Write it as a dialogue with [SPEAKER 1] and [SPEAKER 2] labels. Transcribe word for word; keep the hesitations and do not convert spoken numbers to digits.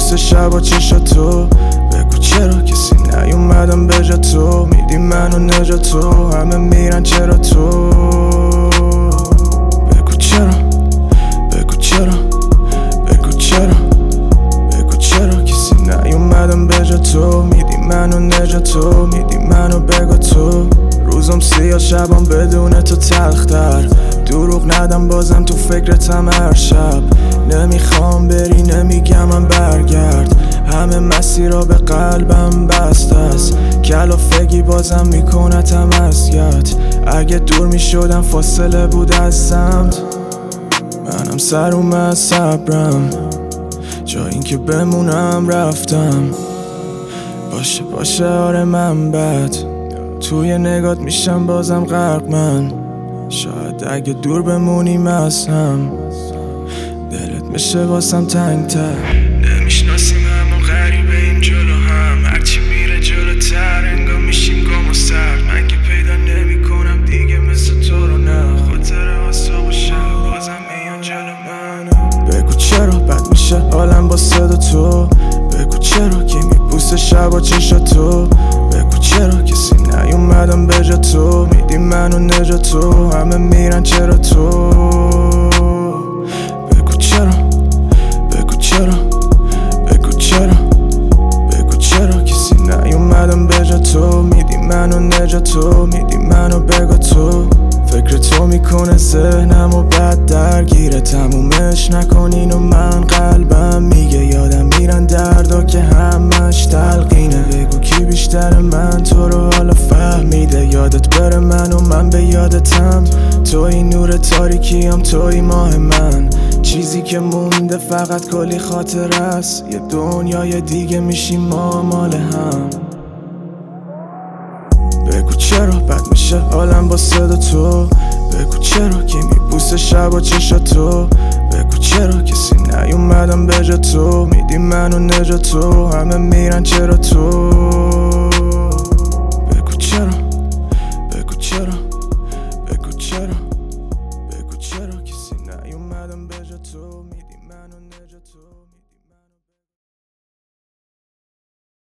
[SPEAKER 1] میبوسه شب و چشا تو. بگو چرا کسی نیومدم به جا تو، میدی منو نجا تو، همه میرن چرا تو. بگو چرا بگو چرا بگو چرا بگو چرا کسی نیومدم به جا تو، میدی منو نجا تو، میدی منو بگو تو. روزم سیاه شبم بدون تو تلختر، دروغ ندم بازم تو فکرتم هر شب. نمیخوام بری نمیگم من برگرد، همه مسیرها به قلبم بسته است. کلافگی بازم میکنتم اذیت، اگه دور میشدم فاصله بود از سمت. منم سروم از صبرم، جا این که بمونم رفتم. باشه باشه آره من بد، توی نگات میشم بازم غرق من. شاید اگه دور بمونیم از هم، دلت میشه واسم تنگ تر. نمیشناسیم همون غریبه این جلو هم، هرچی میره جلوتر انگار میشیم گم و سرد. من که پیدا نمی کنم دیگه مثل تو رو، نه خاطر آساب و شب بازم میان جلو من. بگو چرا بد میشه حالم با صدا تو، بگو چرا که میبوسه شب و چشا تو. بگو چرا کسی نیومدم به جا تو، میدی منو نجا تو، همه میرن چرا تو. بگو چرا بگو چرا بگو چرا بگو چرا کسی نیومدم به جا تو، میدی منو نجا تو، میدی منو بگو تو. فکر تو میکنه ذهنم و بد درگیره، تمومش نکنین و من قلبم میگه یادم میرن دردا که همش تلقینه. بگو کی بیشتر من تو رو حالا فهمیده، یادت بره من و من به یادتم. توی نور تاریکیم توی ماه من، چیزی که مونده فقط کلی خاطر است. یه دنیای دیگه میشیم ما مال هم. بگو چرا بد میشه حالم با صدا تو، بگو چرا که میبوسه شب و چشا تو. بگو چرا کسی نیومدم به جا تو، میدی منو نجا تو، همه میرن چرا تو.